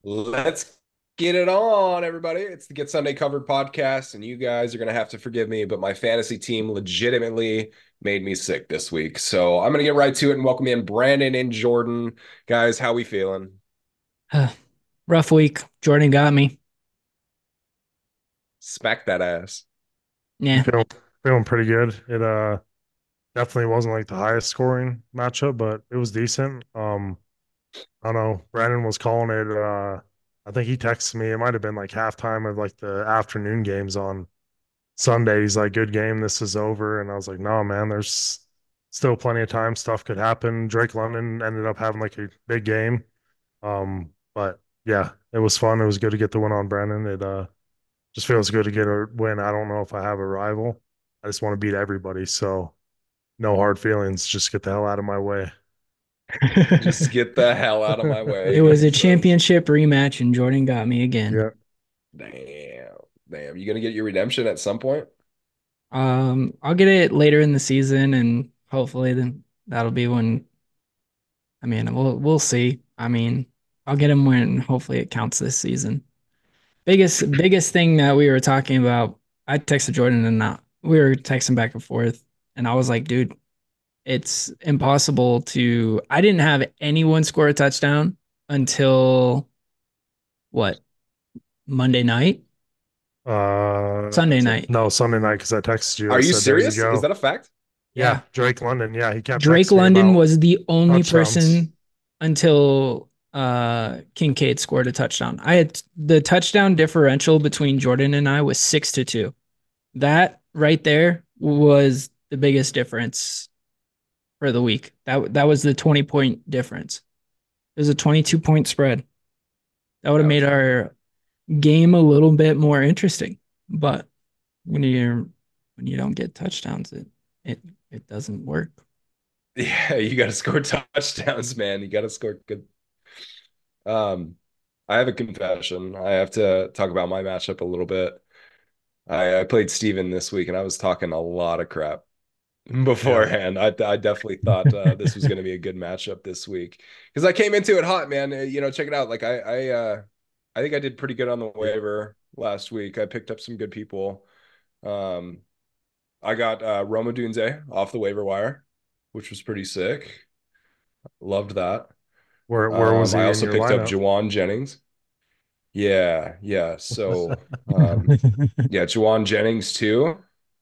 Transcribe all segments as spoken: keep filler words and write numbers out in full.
Let's get it on, everybody. It's the Get Sunday Covered podcast, and you guys are going to have to forgive me, but my fantasy team legitimately made me sick this week. So I'm going to get right to it and welcome in Brandon and Jordan. Guys, how we feeling? Uh, Rough week. Jordan got me. Smack that ass. I'm Yeah. feeling feeling pretty good. It uh definitely wasn't like the highest scoring matchup, but it was decent. Um, I don't know. Brandon was calling it. Uh, I think he texted me. It might have been like halftime of like the afternoon games on Sunday. He's like, "Good game. This is over." And I was like, "No, man. There's still plenty of time. Stuff could happen." Drake London ended up having like a big game. Um, but yeah, it was fun. It was good to get the win on Brandon. It uh just feels good to get a win. I don't know if I have a rival. I just want to beat everybody. So no hard feelings. Just get the hell out of my way. Just get the hell out of my It way, was he a says. championship rematch, and Jordan got me again. Yeah. Damn. Damn. You going to get your redemption at some point? Um, I'll get it later in the season, and hopefully then that'll be when. I mean, we'll we'll see. I mean, I'll get him when hopefully it counts this season. Biggest biggest thing that we were talking about. I texted Jordan and not we were texting back and forth, and I was like, dude, it's impossible to. I didn't have anyone score a touchdown until what Monday night, Uh, Sunday night. no, Sunday night because I texted you. I Are you said, "There you serious? Is go." that a fact? Yeah, Yeah. Drake London. Yeah, he kept Drake texting me London about was the only touchdowns. person until uh Kincaid scored a touchdown. I had the touchdown differential between Jordan and I was six to two. That right there was the biggest difference for the week. That that was the twenty point difference. It was a twenty-two point spread. That would have made Ouch. our game a little bit more interesting. But when you when you don't get touchdowns, it it it doesn't work. Yeah, you got to score touchdowns, man. You got to score good. Um, I have a confession. I have to talk about my matchup a little bit. I, I played Steven this week and I was talking a lot of crap Yeah, beforehand. I, I definitely thought uh, this was going to be a good matchup this week because I came into it hot, man. Uh, You know, check it out. Like I, I, uh, I think I did pretty good on the waiver last week. I picked up some good people. Um, I got uh, Roma Dunze off the waiver wire, which was pretty sick. Loved that. where where was Um, I he in also your picked up lineup? Jawan Jennings. Yeah, yeah. So, um, yeah, Jawan Jennings too.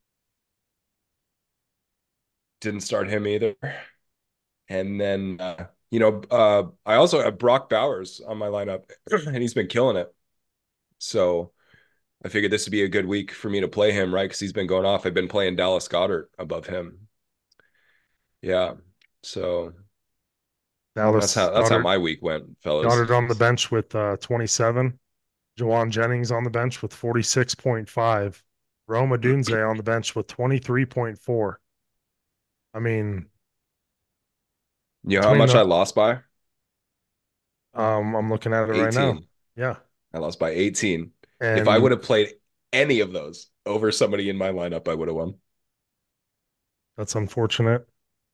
Didn't start him either. And then, uh, you know, uh, I also have Brock Bowers on my lineup, and he's been killing it. So I figured this would be a good week for me to play him, right? Because he's been going off. I've been playing Dallas Goddard above him. Yeah. So that's Dallas how that's how Goddard my week went, fellas. Goddard on the bench with uh, twenty-seven. Jawan Jennings on the bench with forty-six point five. Roma Dunze on the bench with twenty-three point four. I mean, You know how between much I the lost by? um, I'm looking at it right now. eighteen. Yeah, I lost by eighteen. If I would and have played any of those over somebody in my lineup, I would have won. that's unfortunate.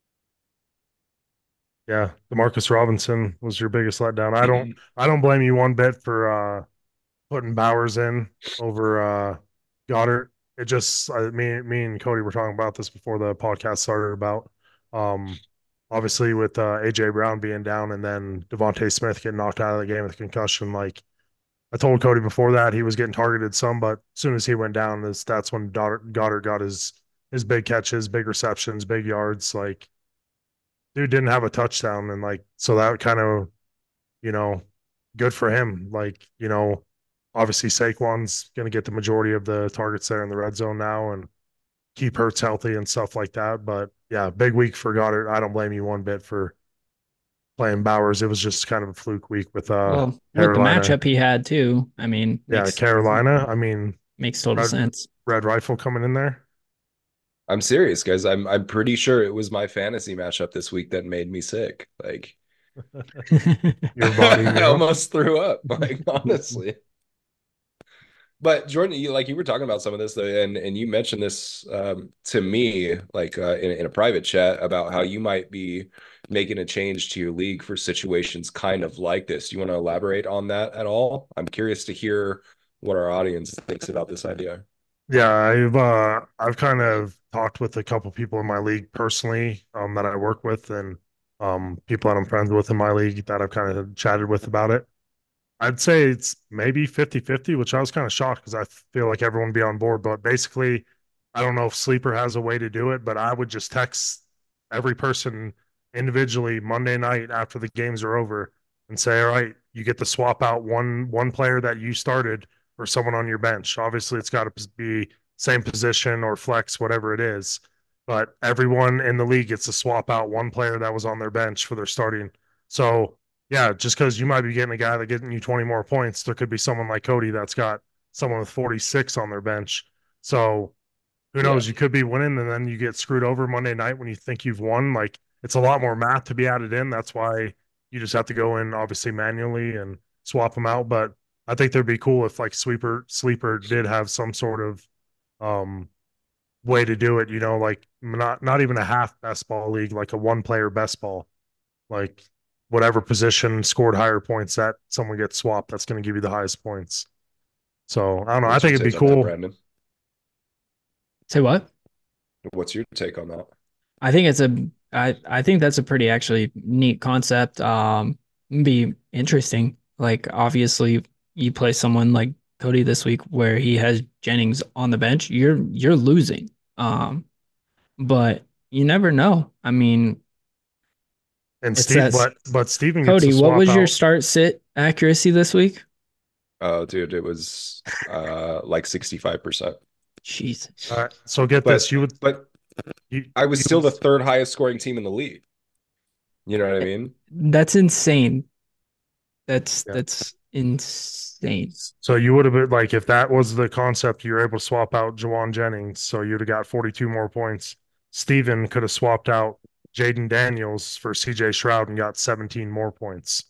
Yeah, Demarcus Robinson was your biggest letdown. I don't I don't blame you one bit for uh putting Bowers in over uh Goddard. It just I, me me and Cody were talking about this before the podcast started about um obviously with uh, A J Brown being down and then Devontae Smith getting knocked out of the game with a concussion. Like I told Cody before that he was getting targeted some, but as soon as he went down, this that's when Goddard, Goddard got his his big catches, big receptions, big yards. Like dude didn't have a touchdown, and like so that kind of you know good for him. Like you know, obviously Saquon's going to get the majority of the targets there in the red zone now, and keep Hurts healthy and stuff like that. But yeah, big week for Goddard. I don't blame you one bit for playing Bowers. It was just kind of a fluke week with uh Well, with the Carolina. matchup he had too, I mean, Yeah, makes Carolina. I mean, makes total red sense. red rifle coming in there. I'm serious, guys. I'm I'm pretty sure it was my fantasy matchup this week that made me sick. Like Your body I knew. almost threw up, like honestly. But Jordan, you like you were talking about some of this though, and and you mentioned this um, to me like uh, in in a private chat about how you might be making a change to your league for situations kind of like this. Do you want to elaborate on that at all? I'm curious to hear what our audience thinks about this idea. Yeah, I've uh I've kind of talked with a couple people in my league personally, um, that I work with, and um people that I'm friends with in my league that I've kind of chatted with about it. I'd say it's maybe fifty-fifty, which I was kind of shocked because I feel like everyone would be on board. But basically, I don't know if Sleeper has a way to do it, but I would just text every person individually Monday night after the games are over and say, all right, you get to swap out one one player that you started for someone on your bench. Obviously, it's got to be same position or flex, whatever it is. But everyone in the league gets to swap out one player that was on their bench for their starting. So yeah, just because you might be getting a guy that getting you twenty more points, there could be someone like Cody that's got someone with forty-six on their bench. So who Yeah. knows? You could be winning and then you get screwed over Monday night when you think you've won. Like it's a lot more math to be added in. That's why you just have to go in obviously manually and swap them out. But I think that'd be cool if like sweeper sleeper did have some sort of um way to do it, you know, like not not even a half best ball league, like a one player best ball. Like whatever position scored higher points that someone gets swapped, that's going to give you the highest points. So I don't know. I What's your think it'd be take on that, cool. Brandon? Say what? What's your take on that? I think it's a I I think that's a pretty actually neat concept. Um, be interesting. Like obviously you play someone like Cody this week where he has Jennings on the bench, you're you're losing. Um, but you never know. I mean, And it's Steve, that but but Steven gets to Cody, what swap was your out. start sit accuracy this week? Oh, dude, it was uh like sixty-five percent. Jesus. All right, so get this. But You would but you, I was you still would, the third highest scoring team in the league. You know what I mean? That's insane. That's yeah. that's insane. So you would have been like if that was the concept, you're able to swap out Jawan Jennings, so you'd have got forty-two more points. Steven could have swapped out Jaden Daniels for C J Shroud and got seventeen more points.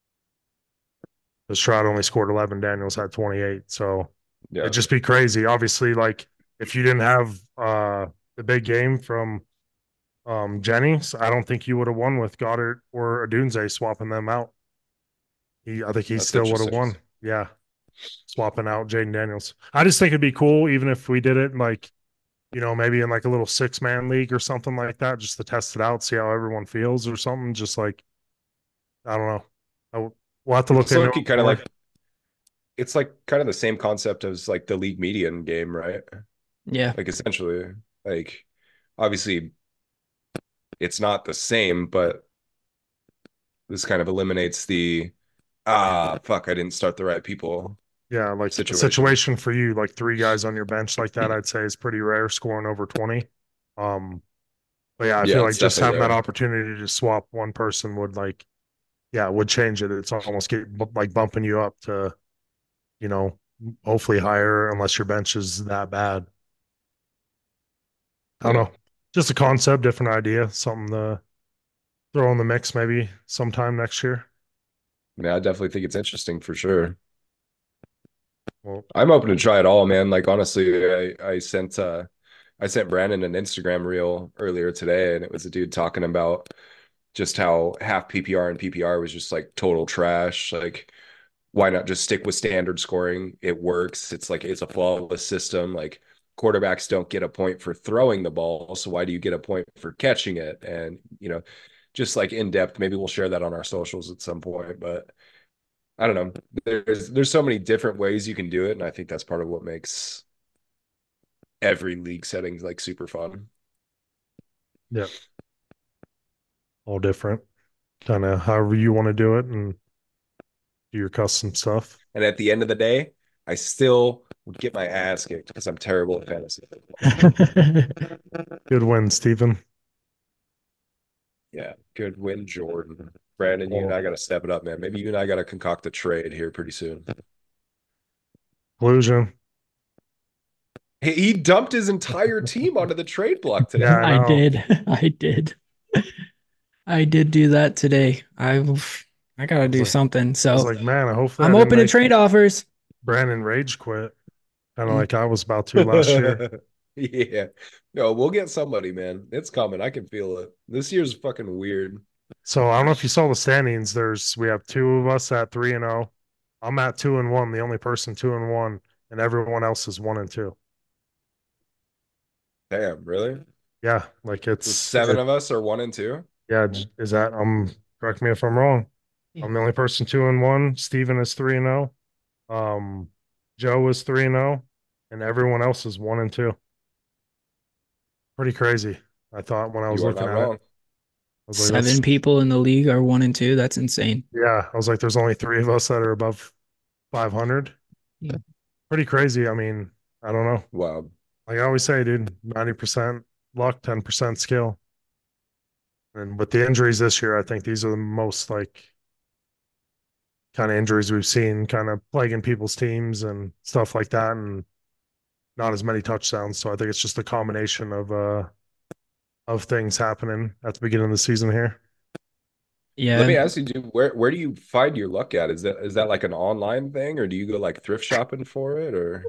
The Shroud only scored eleven, Daniels had twenty-eight. So Yeah. it'd just be crazy. Obviously, like if you didn't have uh the big game from um Jennings, I don't think you would have won with Goddard or Adunze swapping them out. He I think he That's still would have interesting. won. Yeah. Swapping out Jaden Daniels. I just think it'd be cool, even if we did it like, you know, maybe in like a little six man league or something like that, just to test it out, see how everyone feels or something. Just like, I don't know. I, we'll have to look It's into looking it kind of more. like it's like kind of the same concept as like the league median game, right? Yeah. Like essentially, like obviously it's not the same, but this kind of eliminates the ah fuck, I didn't start the right people Yeah, like a situation. situation for you, like three guys on your bench like that, I'd say is pretty rare, scoring over twenty. Um, but yeah, I Yeah, feel like it's just definitely having that rare. opportunity to swap one person would like, yeah, would change it. It's almost get like bumping you up to, you know, hopefully higher unless your bench is that bad. I don't Yeah. know. Just a concept, different idea, something to throw in the mix maybe sometime next year. Yeah, I definitely think it's interesting for sure. Well, I'm open to try it all, man. Like honestly, I I sent uh I sent Brandon an Instagram reel earlier today, and it was a dude talking about just how half P P R and P P R was just like total trash. Like, why not just stick with standard scoring? It works. It's like it's a flawless system. Like quarterbacks don't get a point for throwing the ball, so why do you get a point for catching it? And you know, just like in depth, maybe we'll share that on our socials at some point, but I don't know. There's there's so many different ways you can do it, and I think that's part of what makes every league setting like super fun. yeah, all different. Kind of however you want to do it and do your custom stuff. And at the end of the day, I still would get my ass kicked because I'm terrible at fantasy football. Good win, Stephen. Yeah, good win, Jordan. Brandon, you and I got to step it up, man. Maybe you and I got to concoct a trade here pretty soon. Collusion. He, he dumped his entire team onto the trade block today. Yeah, I I know. did. I did. I did do that today. I I gotta do like- something. I was So like, man, hopefully I I'm didn't open to make trade offers. Brandon rage quit, kind of Mm. like I was about to last year. Yeah. No, we'll get somebody, man. It's coming. I can feel it. This year's fucking weird. So I don't know if you saw the standings. There's we have two of us at three and zero. I'm at two and one, the only person two and one, and everyone else is one and two. Damn, really? Yeah, like So it's seven it, of us are one and two. yeah. Is that um? Correct me if I'm wrong. Yeah. I'm the only person two and one. Steven is three and zero. Um, Joe is three and zero, and everyone else is one and two. Pretty crazy. I thought when I was You are looking not at it, wrong. I was like, that's Seven people in the league are one and two. That's insane. yeah. I was like, there's only three of us that are above five hundred. Yeah. Pretty crazy. I mean, I don't know. Wow. Like I always say, dude, ninety percent luck, ten percent skill. And with the injuries this year, I think these are the most like kind of injuries we've seen kind of plaguing people's teams and stuff like that. And not as many touchdowns. So I think it's just a combination of uh of things happening at the beginning of the season here. Let Yeah. me ask you, dude, where where do you find your luck at? Is that is that like an online thing, or do you go like thrift shopping for it, or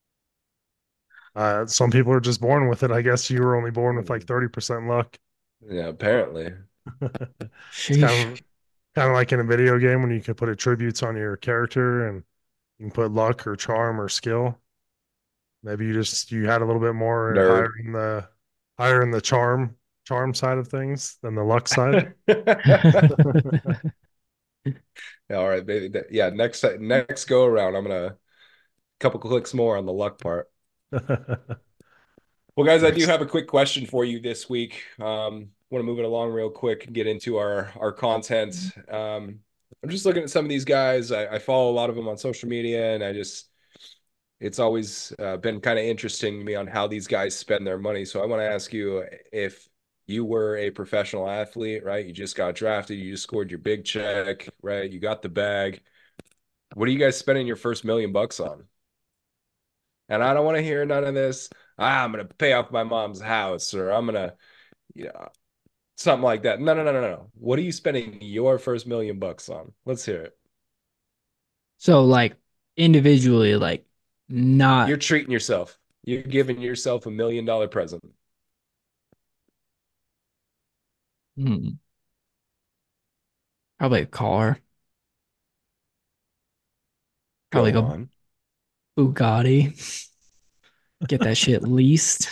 Uh, some people are just born with it. I guess you were only born with like thirty percent luck. yeah, apparently. It's kind Sheesh. of kind of like in a video game when you can put attributes on your character and you can put luck or charm or skill. Maybe you just you had a little bit more higher Nerd. in the higher in the charm charm side of things than the luck side. Yeah, all right, baby. That- Yeah, next next go around, I'm gonna couple clicks more on the luck part. Well, guys, I do Nice. have a quick question for you this week. Um, want to move it along real quick and get into our our content. Um, I'm just looking at some of these guys. I, I follow a lot of them on social media, and I just it's always uh, been kind of interesting to me on how these guys spend their money. So I want to ask you if you were a professional athlete, right? You just got drafted, you just scored your big check, right? You got the bag. What are you guys spending your first million bucks on? And I don't want to hear none of this. Ah, I'm gonna pay off my mom's house, or I'm gonna, you know, something like that. No, no, no, no, no. What are you spending your first million bucks on? Let's hear it. So like individually, like not You're treating yourself. You're giving yourself a million dollar present. hmm, probably a car, probably Go go on. Bugatti, get that shit leased,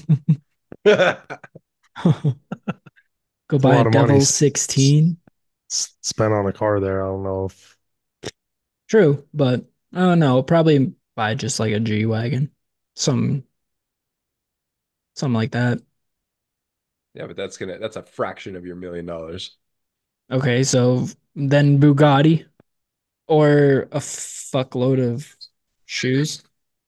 go It's a buy a lot of money Devil s- sixteen. s- spent on a car there. I don't know if True, but I don't know. Probably buy just like a G wagon, some something like that. Yeah, but that's gonna that's a fraction of your million dollars. Okay, so then Bugatti or a fuckload of shoes.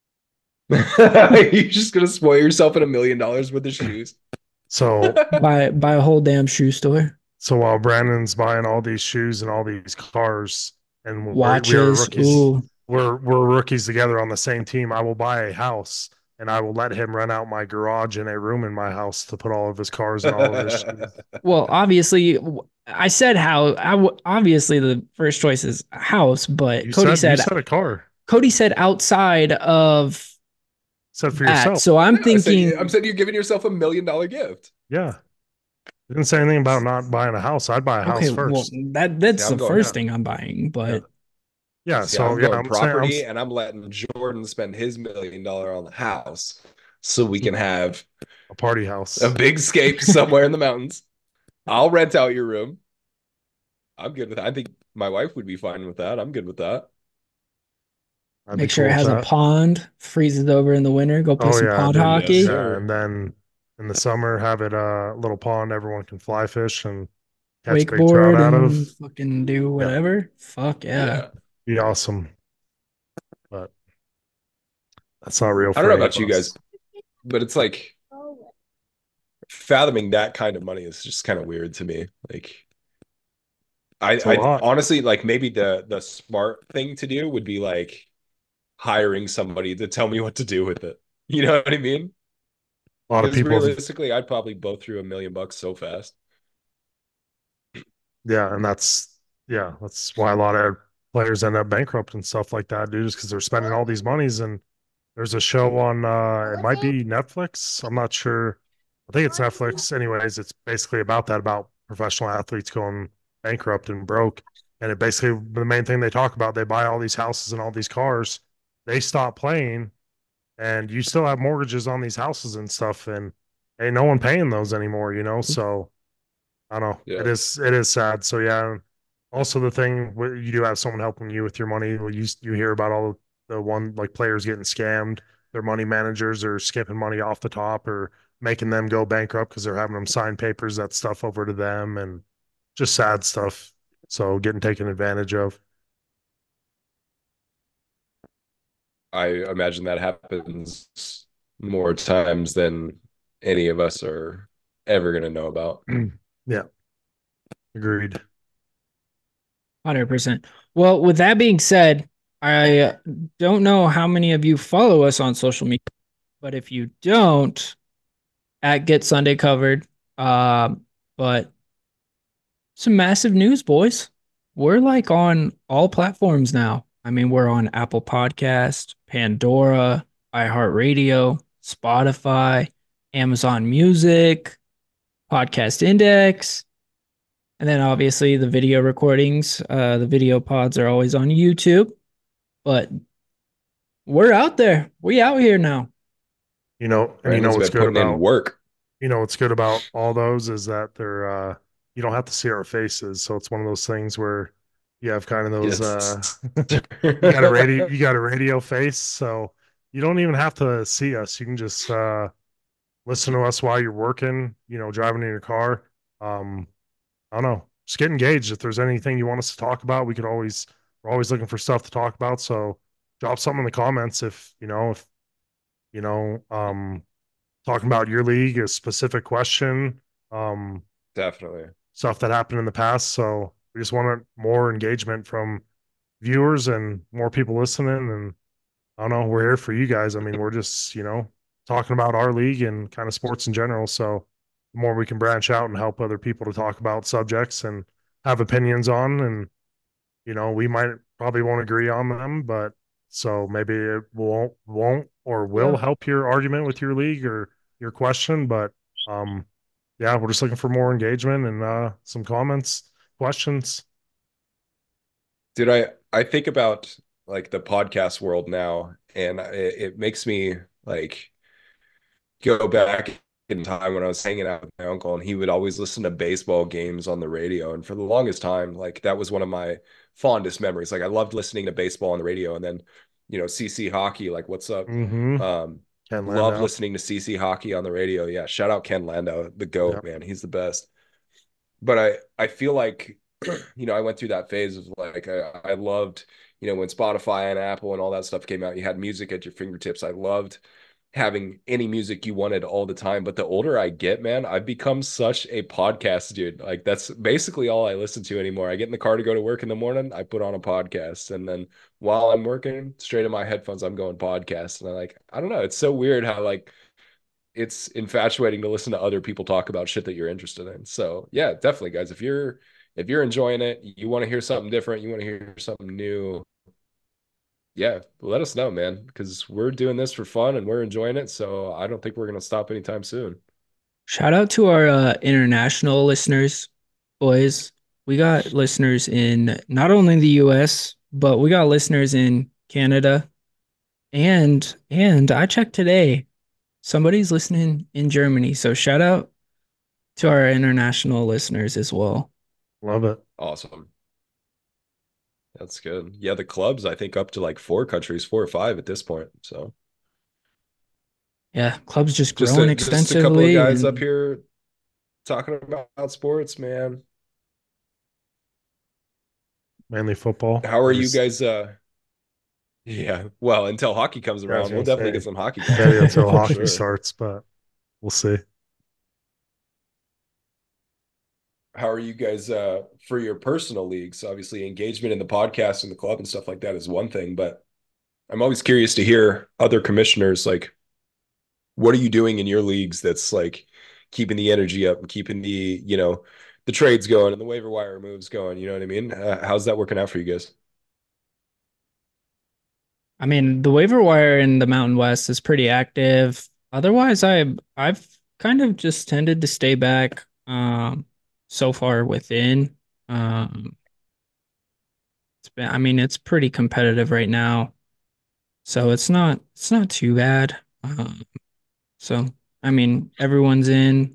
You're just gonna spoil yourself in a million dollars worth of shoes. so. Buy buy a whole damn shoe store. So while Brandon's buying all these shoes and all these cars, and we're, we are Watches. rookies, Ooh. we're we're rookies together on the same team. I will buy a house and I will let him rent out my garage and a room in my house to put all of his cars and all of his shoes. Well, obviously, I said how. I w- obviously the first choice is a house, but You Cody said you said said a car. Cody said outside of Said for that. yourself. So I'm I said, I'm thinking, saying you're giving yourself a million dollar gift. Yeah. Didn't say anything about not buying a house. I'd buy a house okay, well first. that See, that's I'm the going, first Yeah. thing I'm buying, Yeah. but Yeah. see, So I'm yeah, going I'm saying I'm property, and I'm letting Jordan spend his million dollar on the house, so we can have a party a house. big scape somewhere in the mountains. I'll rent out your room. I'm good with that. I think my wife would be fine with that. I'm good with that. I'd be make sure cool it with has a that. pond, freezes over in the winter, go play Oh some yeah, pond then Yes, hockey. sir. yeah, and then in the summer have it a little pond everyone can fly fish and catch big trout Wakeboard out and of. fucking do Yeah, whatever. Fuck yeah. Yeah. be awesome. But that's not real I don't for know any about of you us. guys, but it's like fathoming that kind of money is just kind of weird to me. Like I, It's a I lot. honestly like maybe the the smart thing to do would be like hiring somebody to tell me what to do with it. You know what I mean? A lot of Because people have, realistically, I'd probably blow through a million bucks so fast. yeah, and that's yeah, that's why a lot of players end up bankrupt and stuff like that, dude, just because they're spending all these monies. And there's a show on uh it might be Netflix. I'm not sure. I think it's Netflix. Anyways, it's basically about that, about professional athletes going bankrupt and broke. And it basically, the main thing they talk about, they buy all these houses and all these cars, they stop playing, and you still have mortgages on these houses and stuff, and ain't no one paying those anymore, you know? So I don't know. It Yeah. is, it is sad. So yeah. Also the thing where you do have someone helping you with your money. You, you hear about all the one like players getting scammed. Their money managers are skipping money off the top or making them go bankrupt because they're having them sign papers, that stuff over to them, and just sad stuff. So getting taken advantage of. I imagine that happens more times than any of us are ever going to know about. Yeah. Agreed. one hundred percent. Well, with that being said, I don't know how many of you follow us on social media, but if you don't, at Get Sunday Covered, uh, but some massive news, boys. We're like on all platforms now. I mean, we're on Apple Podcast, Pandora, iHeartRadio, Spotify, Amazon Music, Podcast Index, and then obviously the video recordings. Uh, the video pods are always on YouTube, but we're out there. We out here now. You know, and you know Brandon's what's been good putting in about work. you know what's good about all those is that they're uh you don't have to see our faces. So it's one of those things where you have kind of those uh Yes. you got a radio you got a radio face, so you don't even have to see us. You can just uh listen to us while you're working, you know, driving in your car. Um, I don't know. Just get engaged. If there's anything you want us to talk about, we could always we're always looking for stuff to talk about. So drop something in the comments if you know if you know um talking about your league, a specific question, um, Definitely. stuff that happened in the past. So we just wanted more engagement from viewers and more people listening. And I don't know, we're here for you guys. I mean, we're just, you know, talking about our league and kind of sports in general. So the more we can branch out and help other people to talk about subjects and have opinions on, and, you know, we might probably won't agree on them, but so maybe it won't, won't or will Yeah. help your argument with your league or your question. But, um, yeah, we're just looking for more engagement and, uh, some comments, questions. Dude, I I think about like the podcast world now, and it, it makes me like go back in time when I was hanging out with my uncle, and he would always listen to baseball games on the radio. And for the longest time, like that was one of my fondest memories. Like I loved listening to baseball on the radio, and then you know C C Hockey, like what's up? Mm-hmm. Um, Ken love Landau. listening to C C Hockey on the radio. Yeah, shout out Ken Landau, the Yeah. GOAT, man. He's the best. But I I feel like you know I went through that phase of like I, I loved you know when Spotify and Apple and all that stuff came out, you had music at your fingertips. I loved having any music you wanted all the time. But the older I get, man, I've become such a podcast dude. Like that's basically all I listen to anymore. I get in the car to go to work in the morning, I put on a podcast, and then while I'm working, straight in my headphones, I'm going podcast. And I like I don't know, it's so weird how like it's infatuating to listen to other people talk about shit that you're interested in. So yeah, definitely, guys. If you're if you're enjoying it, you want to hear something different, you want to hear something new, yeah, let us know, man, because we're doing this for fun and we're enjoying it. So I don't think we're gonna stop anytime soon. Shout out to our uh, international listeners, boys. We got listeners in not only the U S, but we got listeners in Canada. And and I checked today, somebody's listening in Germany. So shout out to our international listeners as well. Love it. Awesome. That's good. Yeah, the clubs, I think up to like four countries, four or five at this point. So Yeah, club's just just growing a just a couple of extensively. guys and up here talking about sports, man. Mainly football. How are you Just, guys uh yeah, well, until hockey comes yeah, I was around, we'll gonna definitely say, get some hockey maybe content until for hockey sure. starts, but we'll see. How are you guys uh for your personal leagues? Obviously, engagement in the podcast and the club and stuff like that is one thing, but I'm always curious to hear other commissioners like what are you doing in your leagues that's like keeping the energy up and keeping the, you know, the trades going and the waiver wire moves going, you know what I mean? Uh, how's that working out for you guys? I mean, the waiver wire in the Mountain West is pretty active. Otherwise, I I've kind of just tended to stay back. Um, so far within. Um, it's been, I mean, it's pretty competitive right now, so it's not it's not too bad. Um, so I mean, everyone's in.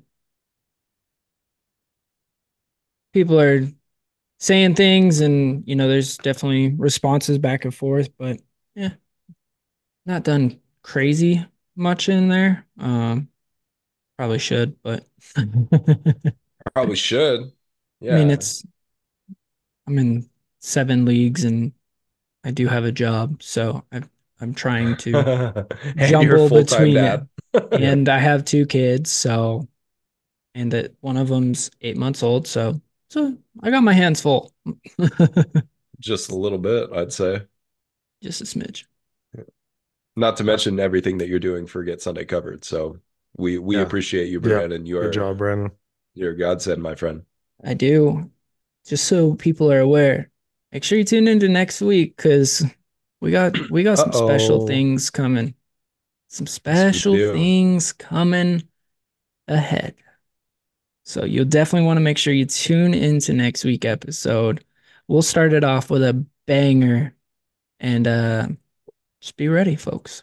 People are saying things, and you know, there's definitely responses back and forth, but yeah, not done crazy much in there. Um, probably should, but I Probably should. mean, Yeah. it's I'm in seven leagues and I do have a job, so I I'm trying to And you're a jumble full-time between it. dad. Yeah. And I have two kids, so and that one of them's eight months old, so so I got my hands full. Just a little bit, I'd say. Just a smidge. Not to mention everything that you're doing for Get Sunday Covered. So we we Yeah. appreciate you, Yeah. Brandon. You Good are job, Brandon. you're a godsend, my friend. I do. Just so people are aware. Make sure you tune into next week because we got we got some special Uh-oh. things coming. Some Yes, we special do. things coming ahead. So you'll definitely want to make sure you tune into next week episode. We'll start it off with a banger and uh just be ready, folks.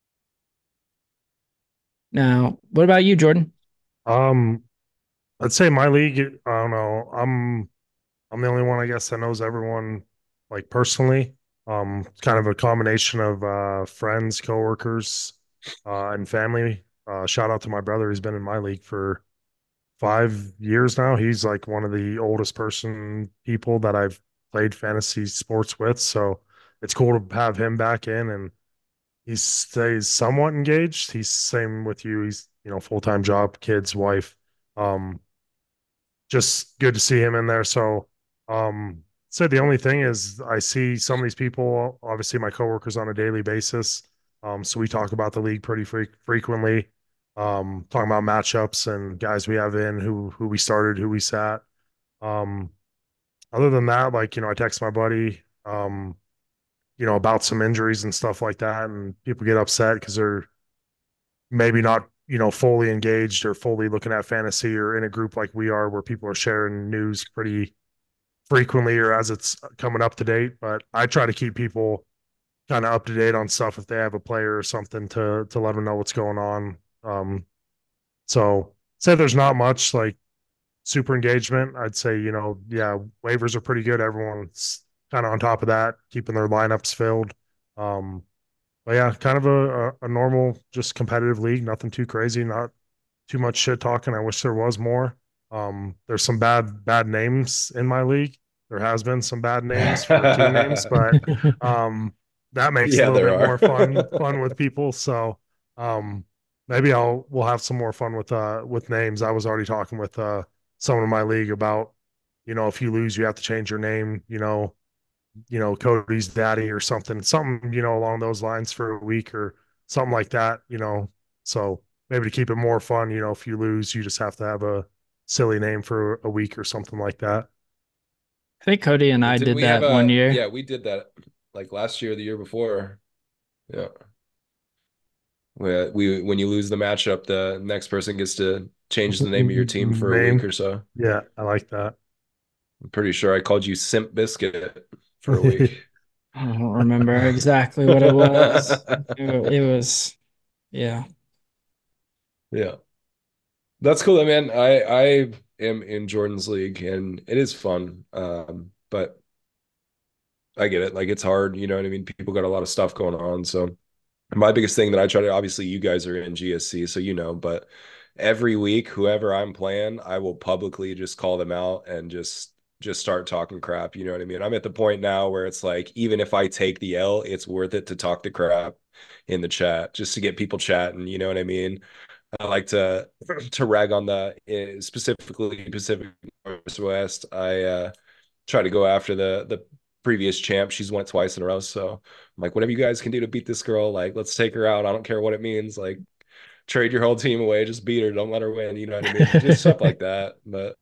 Now, what about you, Jordan? Um, I'd say my league, I don't know. I'm I'm the only one I guess that knows everyone like personally. Um, it's kind of a combination of uh friends, coworkers, uh, and family. Uh, shout out to my brother. He's been in my league for five years now. He's like one of the oldest person people that I've played fantasy sports with. So it's cool to have him back in, and he stays somewhat engaged. He's same with you. He's, you know, full-time job, kids, wife. Um, just good to see him in there. So, um, so the only thing is I see some of these people, obviously my coworkers on a daily basis. Um, so we talk about the league pretty fre- frequently. Um, talking about matchups and guys we have in, who who we started, who we sat. Um, other than that, like, you know, I text my buddy, um, you know, about some injuries and stuff like that, and people get upset because they're maybe not, you know, fully engaged or fully looking at fantasy or in a group like we are where people are sharing news pretty frequently or as it's coming up to date. But I try to keep people kind of up to date on stuff if they have a player or something to to let them know what's going on. Um, so say there's not much like super engagement. I'd say, you know, yeah, waivers are pretty good. Everyone's kind of on top of that, keeping their lineups filled. Um, but yeah, kind of a, a, a normal, just competitive league. Nothing too crazy. Not too much shit talking. I wish there was more. Um, there's some bad bad names in my league. There has been some bad names for team names, but um, that makes it a Yeah, little there bit more fun are. fun with people. So um, maybe I'll we'll have some more fun with uh with names. I was already talking with uh someone in my league about, you know, if you lose, you have to change your name. You know, you know, Cody's daddy or something, something, you know, along those lines for a week or something like that, you know. So maybe to keep it more fun, you know, if you lose, you just have to have a silly name for a week or something like that. I think Cody and Well, I didn't did we have that one a year. yeah, we did that like last year or the year before. Yeah. We, we when you lose the matchup, the next person gets to change the name of your team for a week Name. or so. Yeah, I like that. I'm pretty sure I called you Simp Biscuit for a week. I don't remember exactly what it was. It, wa- it was, yeah. Yeah. That's cool, though, man. I I am in Jordan's league and it is fun. Um, but I get it. Like it's hard, you know what I mean? People got a lot of stuff going on. So my biggest thing that I try to obviously you guys are in G S C, so you know, but every week, whoever I'm playing, I will publicly just call them out and just just start talking crap. You know what I mean? I'm at the point now where it's like, even if I take the L, it's worth it to talk the crap in the chat just to get people chatting. You know what I mean? I like to to rag on the eh, specifically Pacific Northwest. I uh try to go after the the previous champ. She's went twice in a row. So I'm like, whatever you guys can do to beat this girl, like let's take her out. I don't care what it means. Like trade your whole team away, just beat her. Don't let her win. You know what I mean? Just stuff like that. But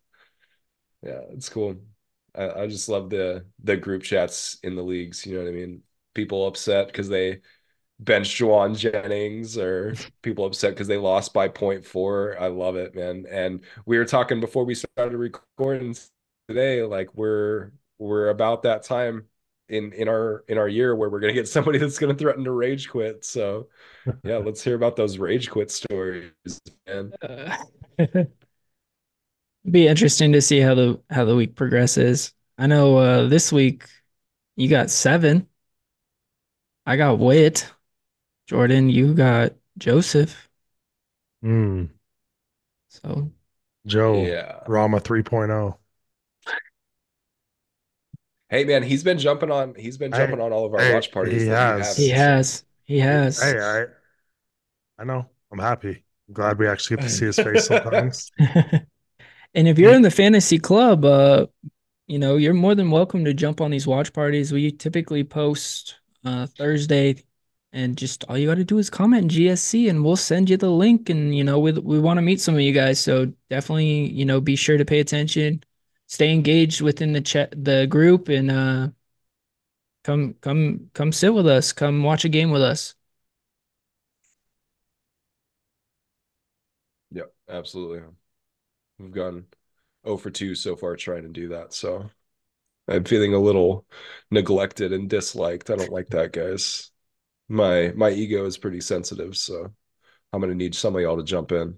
yeah, it's cool. I, I just love the the group chats in the leagues. You know what I mean? People upset because they bench Juwan Jennings or people upset because they lost by point four. I love it, man. And we were talking before we started recording today, like we're we're about that time in in our in our year where we're gonna get somebody that's gonna threaten to rage quit. So yeah, let's hear about those rage quit stories, man. Uh, be interesting to see how the how the week progresses. I know uh this week you got seven. I got Wit. Jordan, you got Joseph. Mm, So Joe, Yeah. Rama 3.0. Hey man, he's been jumping on he's been Hey, jumping on all of our hey, watch he parties that we have he in has. so has. He He, has. hey, I I know. I'm happy. I'm glad we actually get to see his face sometimes. And if you're He, in the fantasy club, uh, you know, you're more than welcome to jump on these watch parties. We typically post uh Thursday, and just all you got to do is comment in G S C and we'll send you the link. And you know, we we want to meet some of you guys, so definitely, you know, be sure to pay attention, stay engaged within the chat, the group, and uh come come come sit with us, come watch a game with us. Yep, absolutely. We've gone oh for two so far trying to do that. So I'm feeling a little neglected and disliked. I don't like that, guys. My my ego is pretty sensitive, so I'm gonna need some of y'all to jump in.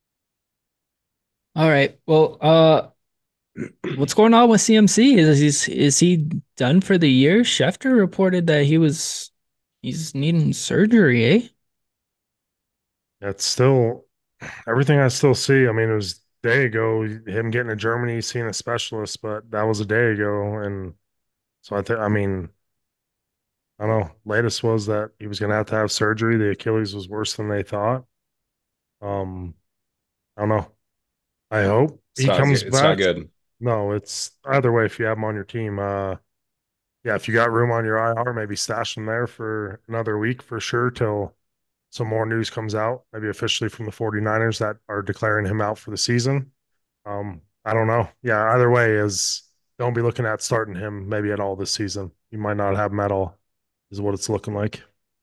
All right. Well, uh what's going on with C M C? Is is is he done for the year? Schefter reported that he was he's needing surgery, eh? it's still everything I still see. I mean, it was a day ago, him getting to Germany, seeing a specialist, but that was a day ago. And so I think, I mean, I don't know. Latest was that he was going to have to have surgery. The Achilles was worse than they thought. Um, I don't know. I hope It's he not comes good. It's not back. good. No, it's either way. If you have him on your team, uh, yeah, if you got room on your I R, maybe stash him there for another week for sure till some more news comes out, maybe officially from the 49ers that are declaring him out for the season. Um, I don't know. Yeah, either way is don't be looking at starting him maybe at all this season. You might not have him at all, is what it's looking like,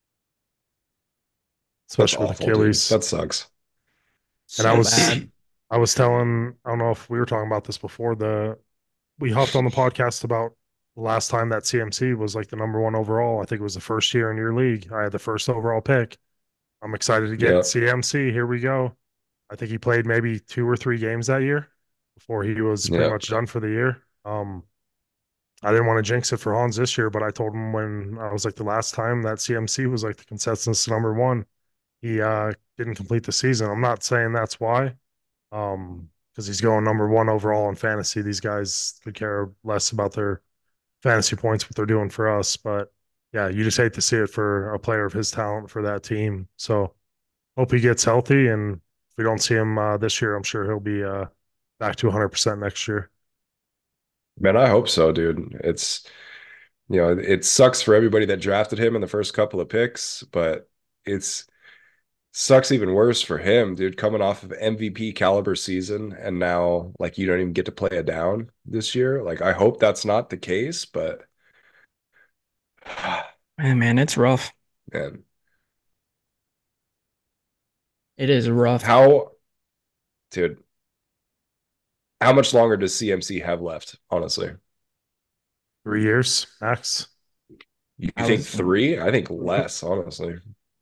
That's especially with awful, dude. Achilles. That sucks. And I So was bad. I was telling, I don't know if we were talking about this before, the we hopped on the podcast about the last time that C M C was like the number one overall. I think it was the first year in your league. I had the first overall pick. I'm excited to get Yeah. C M C. Here we go. I think he played maybe two or three games that year before he was pretty Yeah. much done for the year. Um, I didn't want to jinx it for Hans this year, but I told him when I was like the last time that C M C was like the consensus number one, he uh, didn't complete the season. I'm not saying that's why, um, because he's going number one overall in fantasy. These guys could care less about their fantasy points, what they're doing for us. But yeah, you just hate to see it for a player of his talent for that team. So hope he gets healthy. And if we don't see him uh, this year, I'm sure he'll be uh, back to one hundred percent next year. Man, I hope so, dude. It's you know, it sucks for everybody that drafted him in the first couple of picks, but it's sucks even worse for him, dude, coming off of M V P caliber season and now like you don't even get to play a down this year. Like I hope that's not the case, but Man, man, it's rough. man, It is rough. how dude, how much longer does C M C have left, honestly? Three years max. You I think was three? I think less, honestly.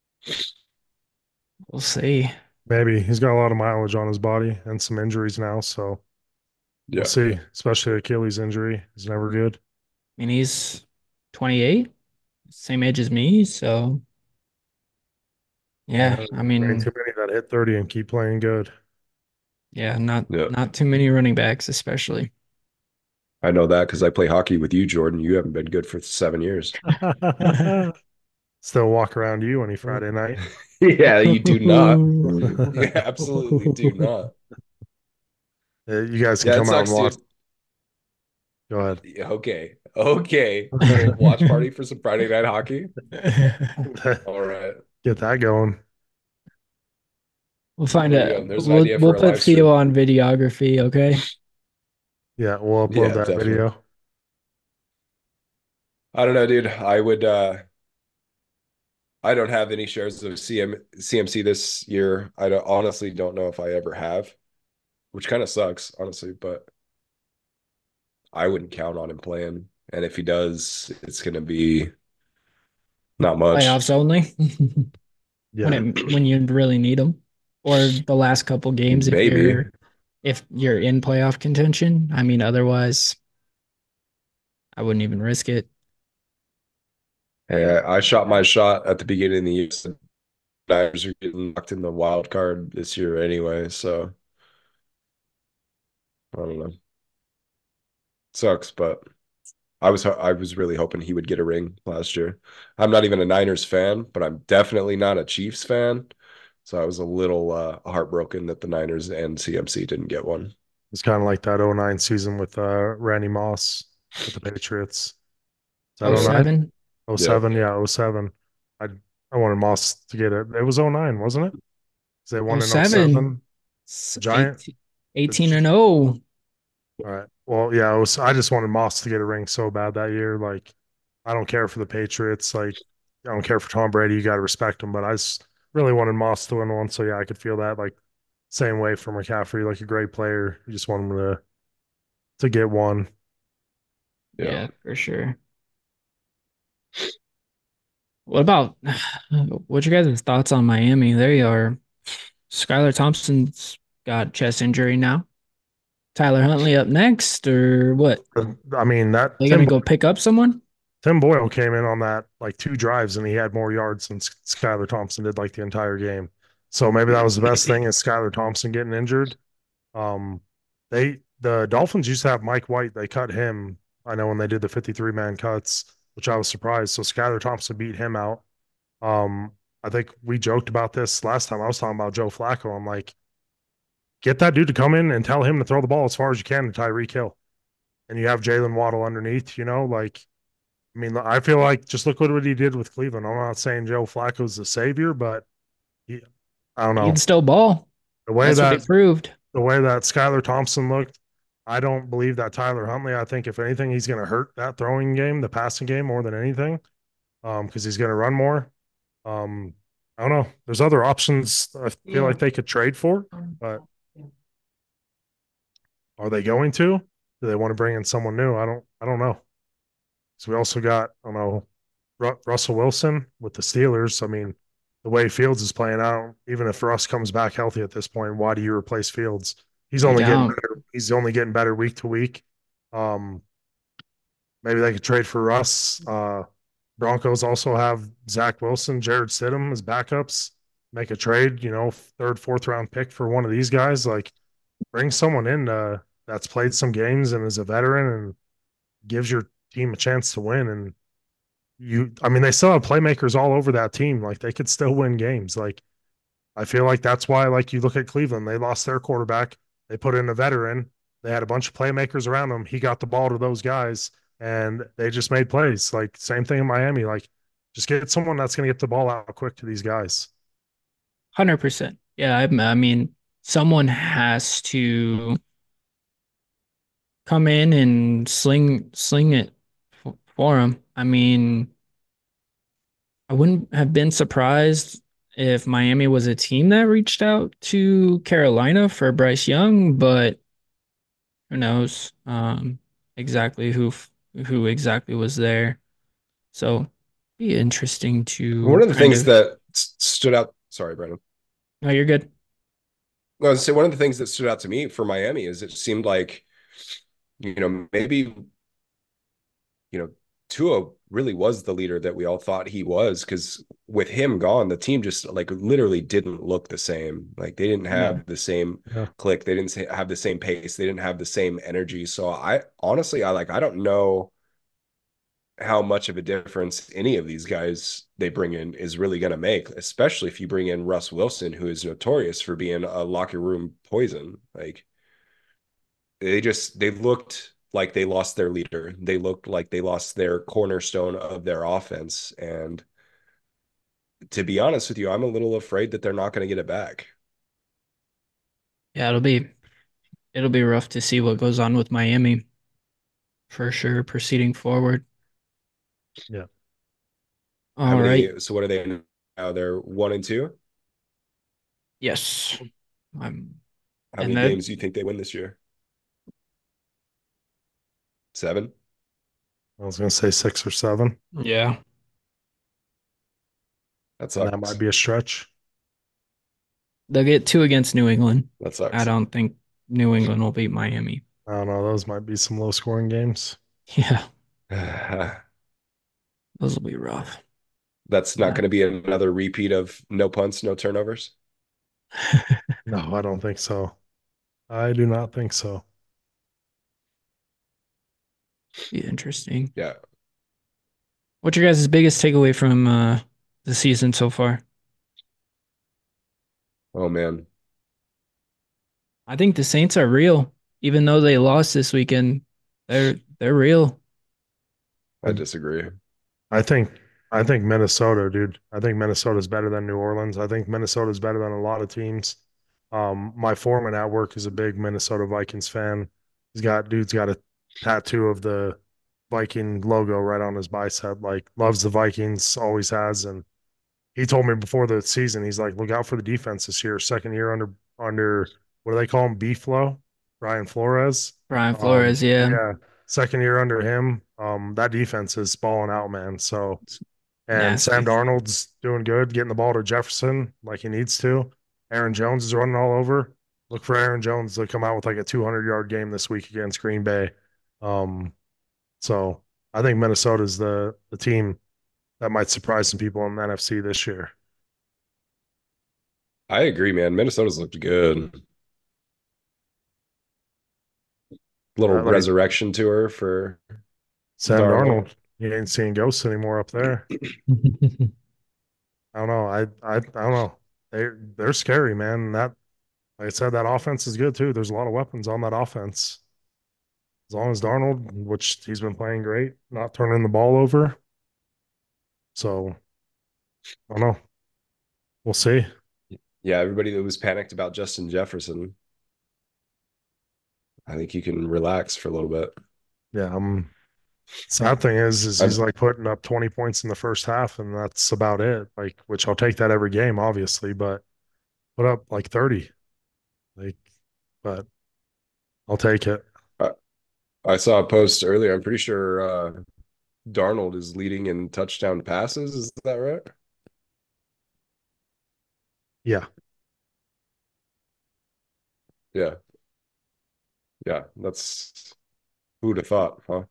we'll see. Maybe he's got a lot of mileage on his body and some injuries now. So we'll Yeah. see, especially Achilles injury is never good. I mean, he's twenty-eight, same age as me, so yeah, Yeah, I there ain't mean, too many that hit thirty and keep playing good. yeah, not Yeah. not too many running backs, especially. I know that because I play hockey with you, Jordan. You haven't been good for seven years. Still walk around you any Friday night. Yeah, you do not. You absolutely do not. Uh, you guys can Yeah, it come out and sucks, watch. dude. Go ahead. Yeah, okay. Okay. Little watch party for some Friday night hockey. All right. Get that going. We'll find There you a go. There's an we'll idea we'll for a put live Theo stream. on videography, okay? Yeah, we'll upload Yeah, that definitely. video. I don't know, dude. I would uh I don't have any shares of C M C M C this year. I don't, honestly don't know if I ever have, which kind of sucks, honestly, but I wouldn't count on him playing. And if he does, it's going to be not much. Playoffs only when Yeah. it when you really need them, or the last couple games if Maybe. you're if you're in playoff contention. I mean, otherwise, I wouldn't even risk it. Hey, I shot my shot at the beginning of the year. So Niners are getting locked in the wild card this year anyway, so I don't know. Sucks, but I was I was really hoping he would get a ring last year. I'm not even a Niners fan, but I'm definitely not a Chiefs fan. So I was a little uh, heartbroken that the Niners and C M C didn't get one. It's kind of like that oh nine season with uh, Randy Moss with the Patriots. Is that Oh oh nine? seven. oh seven, Yeah. yeah, oh seven. I I wanted Moss to get it. It was oh nine, wasn't it? 'Cause they Oh won in oh seven. seven. Giant. eighteen, The, eighteen and oh. all right. Well, yeah, it was, I just wanted Moss to get a ring so bad that year. Like, I don't care for the Patriots. Like, I don't care for Tom Brady. You got to respect him. But I just really wanted Moss to win one. So, yeah, I could feel that. Like, same way for McCaffrey, like a great player. You just want him to, to get one. Yeah. Yeah, for sure. What about what's your guys' thoughts on Miami? There you are. Skylar Thompson's got chest injury now. Tyler Huntley up next, or what? I mean, that They Tim gonna go pick up someone? Tim Boyle came in on that like two drives and he had more yards than Skylar Thompson did like the entire game. So maybe that was the best thing is Skylar Thompson getting injured. Um, they the Dolphins used to have Mike White. They cut him. I know when they did the fifty-three man cuts, which I was surprised. So Skylar Thompson beat him out. Um, I think we joked about this last time. I was talking about Joe Flacco. I'm like, get that dude to come in and tell him to throw the ball as far as you can to Tyreek Hill. And you have Jalen Waddle underneath, you know, like I mean, I feel like just look what he did with Cleveland. I'm not saying Joe Flacco's the savior, but he, I don't He can know still ball. the way That's what he that proved. the way that Skylar Thompson looked. I don't believe that Tyler Huntley. I think if anything, he's going to hurt that throwing game, the passing game more than anything, um, because he's going to run more. Um, I don't know. There's other options. I feel like they could trade for, but are they going to? Do they want to bring in someone new? I don't. I don't know. So we also got, I don't know, Ru- Russell Wilson with the Steelers. I mean, the way Fields is playing out, even if Russ comes back healthy at this point, why do you replace Fields? He's You only getting don't. better. He's only getting better week to week. Um, maybe they could trade for Russ. Uh, Broncos also have Zach Wilson, Jared Stidham as backups. Make a trade, you know, third, fourth round pick for one of these guys. Like, bring someone in uh, that's played some games and is a veteran and gives your team a chance to win. And you I mean they still have playmakers all over that team. Like they could still win games. Like I feel like that's why like you look at Cleveland, they lost their quarterback, they put in a veteran, they had a bunch of playmakers around them. He got the ball to those guys and they just made plays. Like same thing in Miami. Like just get someone that's going to get the ball out quick to these guys. one hundred percent. Yeah, I, I mean, someone has to come in and sling sling it f- for him. I mean, I wouldn't have been surprised if Miami was a team that reached out to Carolina for Bryce Young, but who knows um, exactly who f- who exactly was there. So be interesting One to of the kind things of. that s- stood out, sorry, Brandon. No, you're good. I was say one of the things that stood out to me for Miami is it seemed like, you know, maybe, you know, Tua really was the leader that we all thought he was because with him gone, the team just like literally didn't look the same. Like they didn't No, have the same Yeah. click, they didn't have the same pace, they didn't have the same energy. So I honestly, I like, I don't know how much of a difference any of these guys they bring in is really going to make, especially if you bring in Russ Wilson, who is notorious for being a locker room poison. Like they just they looked like they lost their leader. They looked like they lost their cornerstone of their offense. And to be honest with you, I'm a little afraid that they're not going to get it back. yeah, it'll be it'll be rough to see what goes on with Miami for sure proceeding forward. Yeah. How All right. many? So what are they in now? They're one and two. Yes. I'm How and many that games do you think they win this year? Seven. I was gonna say six or seven, yeah. That and that might sucks. be a stretch. They'll get two against New England. That I sucks. don't think New England will beat Miami. I don't know. Those might be some low scoring games. Yeah, those will be rough. That's not But going to be another repeat of no punts, no turnovers. No, I don't think so. I do not think so. be interesting. Yeah. What's your guys' biggest takeaway from uh, the season so far? Oh man, I think the Saints are real, even though they lost this weekend. They're they're real. I disagree. I think I think Minnesota, dude. I think Minnesota's better than New Orleans. I think Minnesota's better than a lot of teams. Um, my foreman at work is a big Minnesota Vikings fan. He's got dude's got a tattoo of the Viking logo right on his bicep. Like loves the Vikings, always has. And he told me before the season, he's like, look out for the defense this year. Second year under under what do they call him? B Flow, Brian Flores. Brian Um, Flores, yeah, yeah, second year under him. Um, that defense is balling out, man. So and Sam nasty. Darnold's doing good, getting the ball to Jefferson like he needs to. Aaron Jones is running all over. Look for Aaron Jones to come out with like a two hundred yard game this week against Green Bay. Um, so I think Minnesota's the the team that might surprise some people in the N F C this year. I agree, man. Minnesota's looked good. Little Uh, like resurrection tour for Sam Darnold. Darnold, he ain't seeing ghosts anymore up there. I don't know. I I, I don't know. They they're scary, man. That like I said, that offense is good too. There's a lot of weapons on that offense. As long as Darnold, which he's been playing great, not turning the ball over. So I don't know. We'll see. Yeah, everybody that was panicked about Justin Jefferson, I think you can relax for a little bit. Yeah. Um. Sad thing is, is he's I'm, like putting up twenty points in the first half, and that's about it. Like, which I'll take that every game, obviously, but put up like thirty. Like, but I'll take it. I, I saw a post earlier. I'm pretty sure uh, Darnold is leading in touchdown passes. Is that right? Yeah. Yeah. Yeah. That's who'd have thought, huh?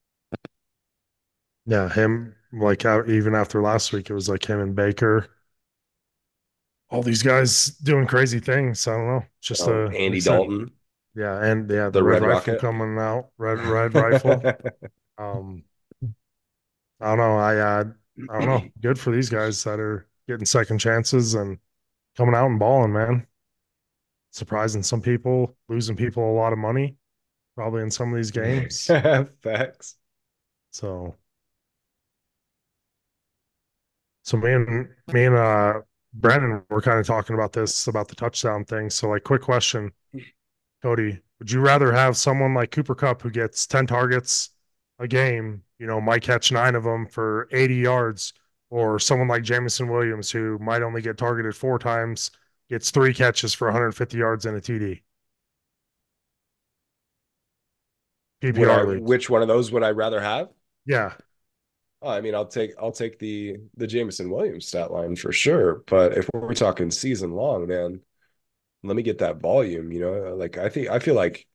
Yeah. Him, like, out, even after last week, it was like him and Baker, all these guys doing crazy things. I don't know. It's just Oh, a, like I Andy said, Dalton, yeah. And yeah, the the Red Red Rifle Rocket. coming out, Red, Red Rifle. Um, I don't know. I, uh, I don't know. Good for these guys that are getting second chances and coming out and balling, man. Surprising some people, losing people a lot of money, probably in some of these games. Facts. So, so me and me and uh Brandon were kind of talking about this about the touchdown thing. So, like, quick question, Cody, would you rather have someone like Cooper Kupp who gets ten targets a game, you know, might catch nine of them for eighty yards, or someone like Jameson Williams who might only get targeted four times, gets three catches for one hundred fifty yards in a T D? Would I, P P R leagues. which one of those would I rather have? Yeah. Oh, I mean, I'll take I'll take the the Jameson Williams stat line for sure. But if we're talking season long, man, let me get that volume, you know? Like I think I feel like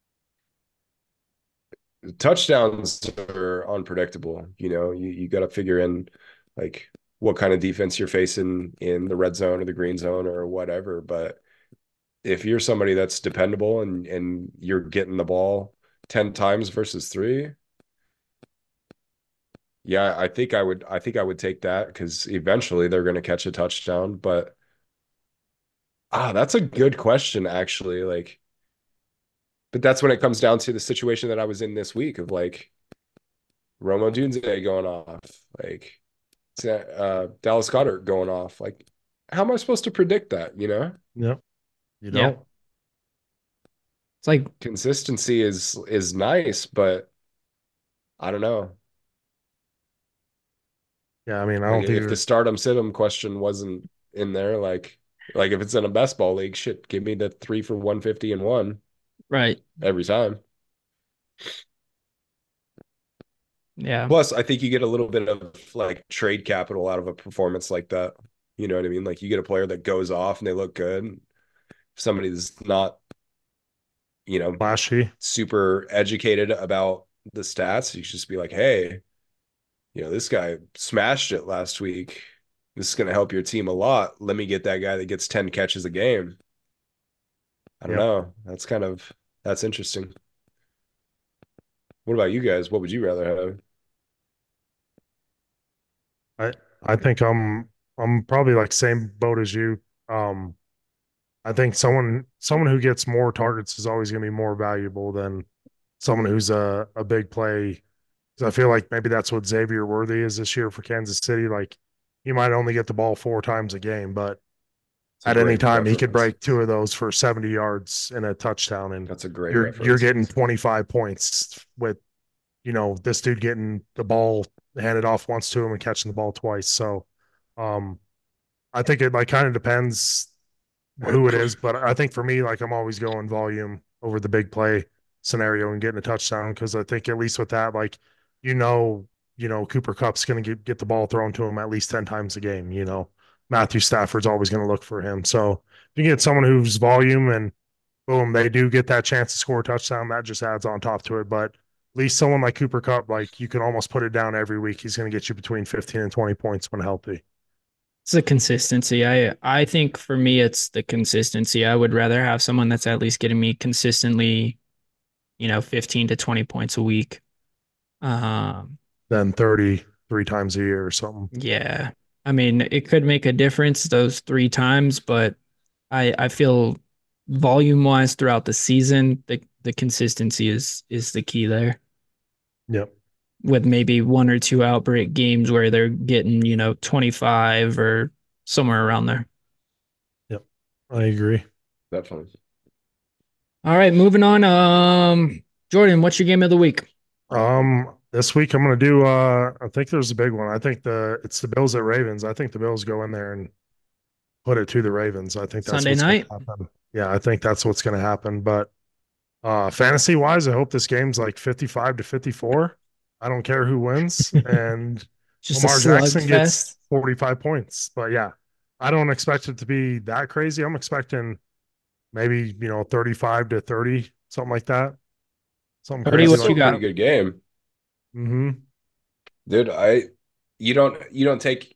touchdowns are unpredictable, you know. You you got to figure in like what kind of defense you're facing in the red zone or the green zone or whatever. But if you're somebody that's dependable and and you're getting the ball ten times versus three, yeah, I think I would I think I would take that because eventually they're going to catch a touchdown. But ah, that's a good question, actually. Like, but that's when it comes down to the situation that I was in this week of like Rome Odunze going off, like uh, Dallas Goedert going off. Like, how am I supposed to predict that? You know, Yep. You Yeah, don't. it's like consistency is is nice, but I don't know. Yeah, I mean, I Like don't think if the there, stardom situm question wasn't in there, like like if it's in a best ball league, shit, give me the three for one fifty and one Right. every time. Yeah. Plus, I think you get a little bit of like trade capital out of a performance like that. You know what I mean? Like you get a player that goes off and they look good. Somebody that's not, you know, flashy. super educated about the stats. You should just be like, hey, you know, this guy smashed it last week. This is going to help your team a lot. Let me get that guy that gets ten catches a game. I don't Yep. know. That's kind of that's interesting. What about you guys? What would you rather have? I I think I'm I'm probably like same boat as you. Um, I think someone someone who gets more targets is always going to be more valuable than someone who's a a big play. Because I feel like maybe that's what Xavier Worthy is this year for Kansas City. Like he might only get the ball four times a game, but It's a at any great time he could reference. break two of those for seventy yards and a touchdown, and That's a great you're you're reference. getting twenty-five points with you know this dude getting the ball handed off once to him and catching the ball twice. So um I think it like kind of depends who it is, but I think for me, like I'm always going volume over the big play scenario and getting a touchdown because I think at least with that, like you know, you know Cooper Cup's going to get get the ball thrown to him at least ten times a game. You know, Matthew Stafford's always going to look for him. So if you get someone who's volume and boom, they do get that chance to score a touchdown, that just adds on top to it. But at least someone like Cooper Cup, like you can almost put it down every week. He's going to get you between fifteen and twenty points when healthy. It's the consistency. I I think for me it's the consistency. I would rather have someone that's at least getting me consistently, you know, fifteen to twenty points a week. Um, Then thirty three times a year or something. yeah. I mean, it could make a difference those three times, but I I feel volume wise throughout the season, the the consistency is is the key there. Yep. With maybe one or two outbreak games where they're getting, you know, twenty-five or somewhere around there. Yep. I agree. Definitely. All right, moving on. Um, Jordan, what's your game of the week? Um, this week I'm gonna do uh I think there's a big one. I think the it's the Bills at Ravens. I think the Bills go in there and put it to the Ravens. I think that's Sunday what's gonna night? happen. Yeah, I think that's what's gonna happen. But uh fantasy wise, I hope this game's like fifty-five to fifty-four. I don't care who wins. And Just a Lamar Jackson slugfest. gets forty-five points. But yeah, I don't expect it to be that crazy. I'm expecting maybe, you know, thirty-five to thirty, something like that. Something Cody, That's crazy what like still you a pretty got? good game. mm-hmm. Dude, I you don't you don't take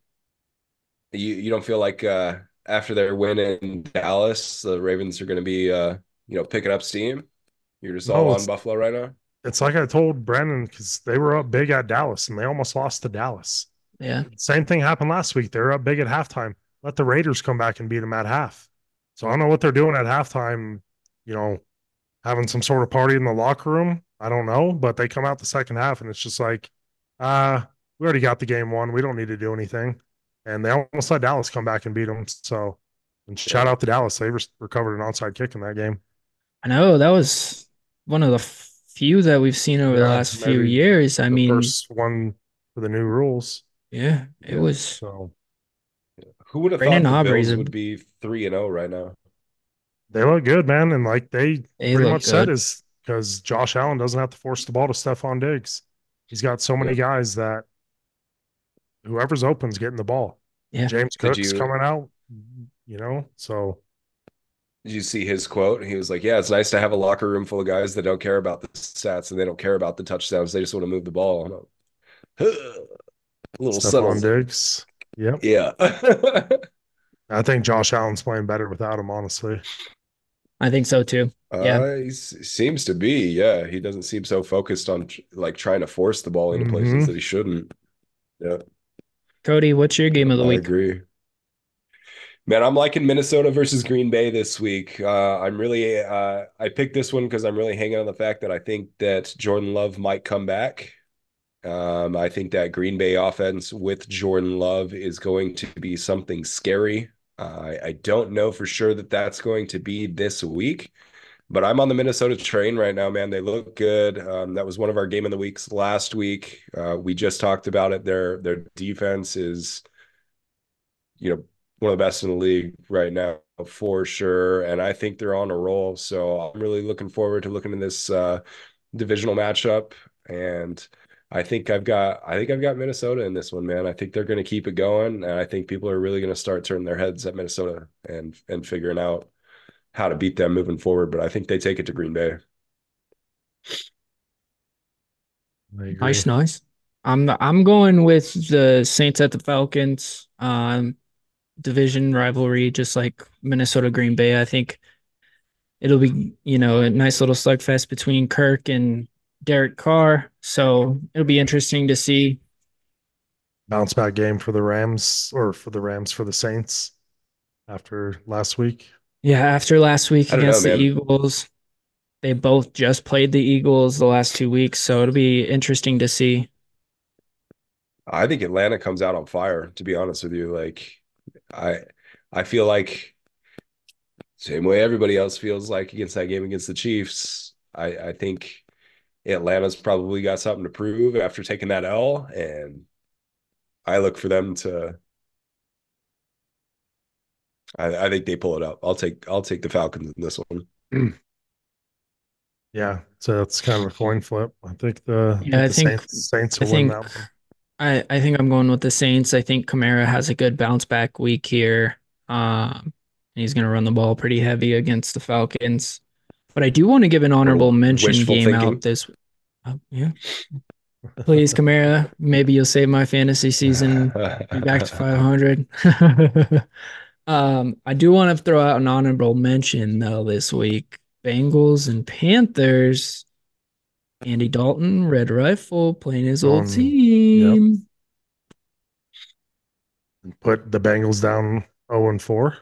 you you don't feel like uh after their win in Dallas, the Ravens are going to be uh you know picking up steam. You're just all No, on it's Buffalo right now. it's like I told Brandon because they were up big at Dallas and they almost lost to Dallas. Yeah. Same thing happened last week. They were up big at halftime. Let the Raiders come back and beat them at half. So I don't know what they're doing at halftime, you know, having some sort of party in the locker room. I don't know, but they come out the second half and it's just like, uh, we already got the game won. We don't need to do anything. And they almost let Dallas come back and beat them. So, and shout Yeah. out to Dallas. They re- recovered an onside kick in that game. I know that was one of the few that we've seen over the Yeah, last few maybe years. I the mean, first one for the new rules. yeah, it Yeah. was So Who would have Brandon thought the Aubrey's Bills a would be three and zero right now? they look good, man. And like they they pretty look much said good. is because Josh Allen doesn't have to force the ball to Stephon Diggs. He's got so many Yeah. guys that whoever's open's getting the ball. Yeah. James Did Cook's you coming out, you know. So did you see his quote? He was like, "Yeah, it's nice to have a locker room full of guys that don't care about the stats and they don't care about the touchdowns. They just want to move the ball." And I'm, a little Stephon subtle. Diggs. Yep. Yeah. I think Josh Allen's playing better without him, honestly. I think so too. Yeah. Uh, he s- seems to be. Yeah, he doesn't seem so focused on tr- like trying to force the ball into places Mm-hmm. that he shouldn't. Yeah, Cody, what's your game of the I week? agree. Man, I'm liking Minnesota versus Green Bay this week. Uh, I'm really uh, I picked this one because I'm really hanging on the fact that I think that Jordan Love might come back. Um, I think that Green Bay offense with Jordan Love is going to be something scary. Uh, I, I don't know for sure that that's going to be this week, but I'm on the Minnesota train right now, man. They look good. Um, that was one of our game of the weeks last week. Uh, we just talked about it. Their their defense is, you know, one of the best in the league right now for sure, and I think they're on a roll. So I'm really looking forward to looking at this uh, divisional matchup, and I think I've got I think I've got Minnesota in this one, man. I think they're going to keep it going, and I think people are really going to start turning their heads at Minnesota and and figuring out how to beat them moving forward. But I think they take it to Green Bay. I agree. Nice, nice. I'm I'm going with the Saints at the Falcons. Um, division rivalry, just like Minnesota Green Bay. I think it'll be, you know, a nice little slugfest between Kirk and Derek Carr. So it'll be interesting to see. Bounce back game for the Rams or for the Rams for the Saints after last week. Yeah, after last week I don't know, against the man. Eagles, they both just played the Eagles the last two weeks. So it'll be interesting to see. I think Atlanta comes out on fire, to be honest with you. Like I I feel like same way everybody else feels like against that game against the Chiefs. I, I think Atlanta's probably got something to prove after taking that L, and I look for them to. I, I think they pull it up. I'll take I'll take the Falcons in this one. Yeah, so it's kind of a coin flip. I think the, Yeah, I the think Saints, Saints I will win think that one. I, I think I'm going with the Saints. I think Kamara has a good bounce back week here. Um, he's going to run the ball pretty heavy against the Falcons. But I do want to give an honorable mention Wishful game thinking. out this. Uh, yeah, please, Kamara. Maybe you'll save my fantasy season. Be back to five hundred. um, I do want to throw out an honorable mention though this week. Bengals and Panthers. Andy Dalton, Red Rifle, playing his old Um, team. Put the Bengals down oh and four.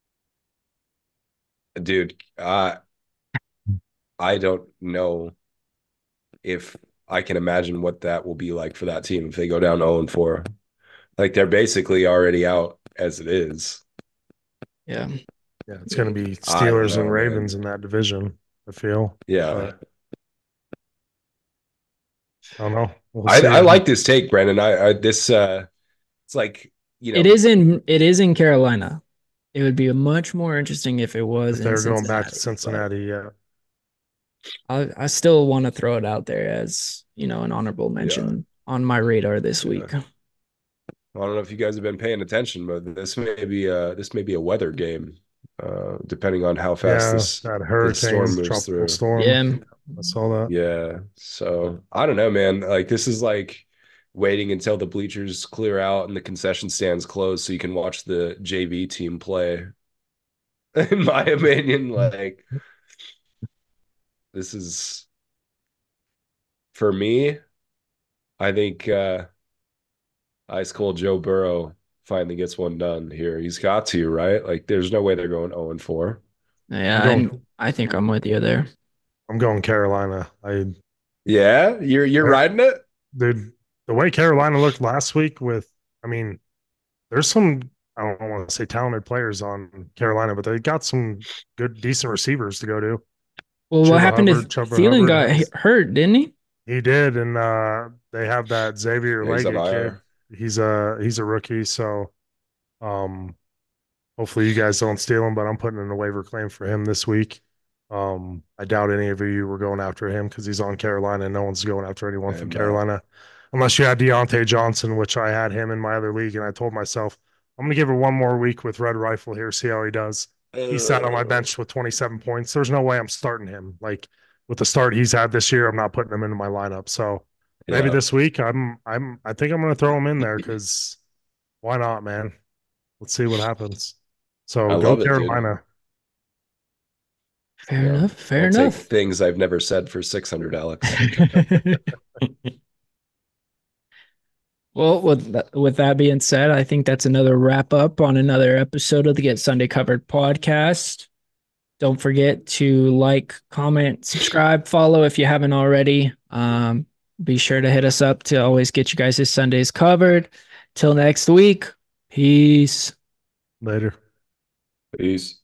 Dude, uh, I don't know if I can imagine what that will be like for that team if they go down oh and four. Like they're basically already out as it is. Yeah. Yeah, it's going to be I don't Steelers know, and Ravens man. in that division, I feel. Yeah. But I don't know. We'll I, see. I like this take, Brandon. I, I this uh it's like, you know, It is in it is in Carolina. It would be much more interesting if it was if in they're going Cincinnati. back to Cincinnati. Yeah. I, I still want to throw it out there as, you know, an honorable mention on my radar this Yeah. week. I don't know if you guys have been paying attention, but this may be uh this may be a weather game, uh, depending on how fast Yeah, this that this hurricane, storm moves tropical through. storm. Yeah. I saw that. Yeah. So I don't know, man. Like this is like waiting until the bleachers clear out and the concession stands close so you can watch the J V team play. In my opinion, like this is for me, I think uh ice cold Joe Burrow finally gets one done here. He's got to, right? Like there's no way they're going oh and four. Yeah, I'm I'm, going- I think I'm with you there. I'm going Carolina. I Yeah, you're you're Yeah. riding it? dude, the way Carolina looked last week with, I mean, there's some, I don't want to say talented players on Carolina, but they got some good, decent receivers to go to. Well, Chuba what happened Hubbard, to Chuba Thielen Hubbard got has- hurt, didn't he? He did, and uh, they have that Xavier Yeah, he's on Leggett I R. kid. He's a he's a rookie, so um, hopefully you guys don't steal him. But I'm putting in a waiver claim for him this week. Um, I doubt any of you were going after him because he's on Carolina, and no one's going after anyone I from am not. Carolina, unless you had Deontay Johnson, which I had him in my other league, and I told myself I'm going to give it one more week with Red Rifle here, see how he does. He sat on my bench with twenty-seven points. There's no way I'm starting him. Like with the start he's had this year, I'm not putting him into my lineup. So maybe Yeah. this week I'm I'm I think I'm going to throw him in there because why not, man? Let's see what happens. So I go love it, dude. Carolina. Fair Yeah. enough. Fair I'll enough. take things I've never said for six hundred, Alex. Well, with that, with that being said, I think that's another wrap up on another episode of the Get Sunday Covered podcast. Don't forget to like, comment, subscribe, follow if you haven't already. Um, be sure to hit us up to always get you guys' Sundays covered. Till next week, peace. Later. Peace.